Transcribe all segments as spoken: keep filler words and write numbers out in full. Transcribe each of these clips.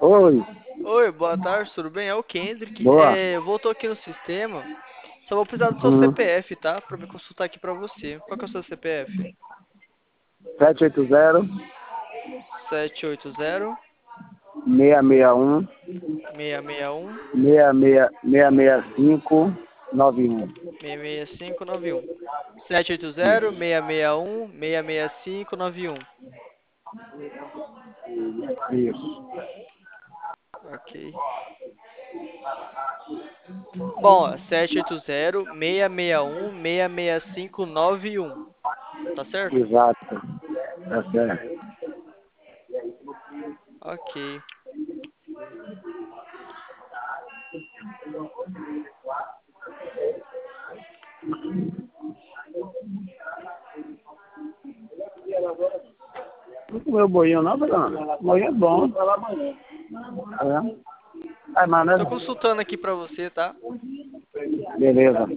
Oi, Oi, boa tarde, tudo bem? É o Kendrick. boa. É, voltou aqui no sistema. Só vou precisar do seu Hum, C P F, tá? Pra me consultar aqui pra você. Qual que é o seu C P F? sete oito zero, Sete oito zero, seis seis um, seis seis um, seis seis seis seis cinco, nove um. seis seis cinco nove um. Sete oito zero, seis seis um, seis seis cinco nove um. Isso. Ok. Bom, ó, sete oito zero, seis seis um, seis seis cinco nove um. Tá certo? Exato. Tá certo. Ok. Não comeu boinho não, Fernando? Boinho é bom. É. Ai, mas Tô né? consultando aqui pra você, tá? Beleza.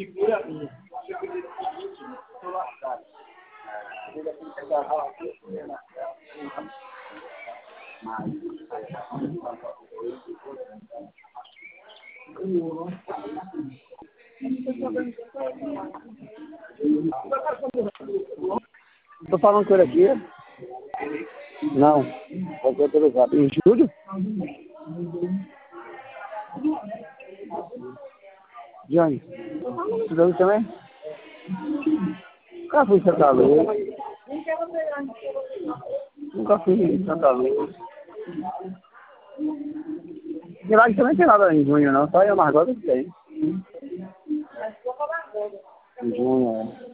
Tô falando com ele aqui. Não. Vou ter pelo zap. Em julho? Johnny. Estudando também? Nunca fui em Santa Luz. Nunca fui em Santa Luz. E lá também tem nada em junho, não. Só em Amargosa que tem. Em junho, é.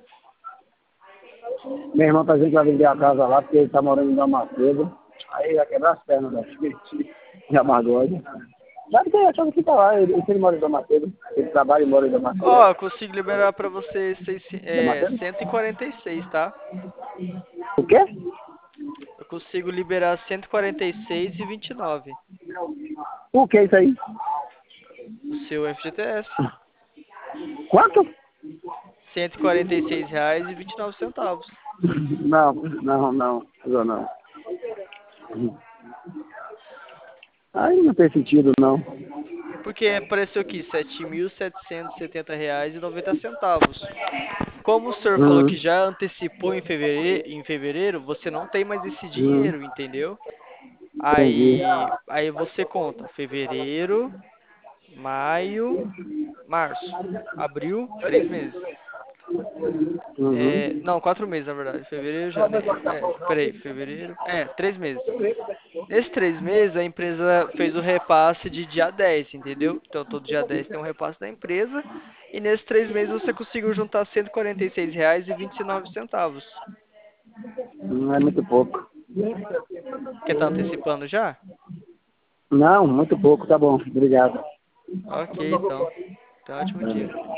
Meu irmão tá dizendo que vai vender a casa lá, porque ele tá morando em Damacedo. Aí vai quebrar as pernas da gente. Em Amargosa. Sabe que achava que tá lá. Ele, ele mora em Damacedo. Ele trabalha e mora em Damacedo. Ó, eu consigo liberar pra você seis, é, Damacedo? cento e quarenta e seis, tá? O quê? Eu consigo liberar cento e quarenta e seis e vinte e nove. O que é isso aí? O seu F G T S. Quanto? cento e quarenta e seis reais e vinte e nove centavos. Não, não, não. Não, não. Aí não tem sentido, não. Porque apareceu aqui sete mil setecentos e setenta reais e noventa centavos. Como o senhor falou Hum, que já antecipou em fevereiro, em fevereiro, você não tem mais esse hum, dinheiro, entendeu? entendi. Aí, aí você conta fevereiro, maio, março, abril, três meses. É, Uhum. não, quatro meses, na verdade. Fevereiro, janeiro. É, peraí, fevereiro. É, três meses. Nesses três meses, a empresa fez o repasse de dia dez, entendeu? Então, todo dia dez tem um repasse da empresa. E nesses três meses, você conseguiu juntar cento e quarenta e seis reais e vinte e nove centavos. Não é muito pouco. Quer tá antecipando já? Não, muito pouco, tá bom. Obrigado. Ok, então. Tenha um ótimo dia.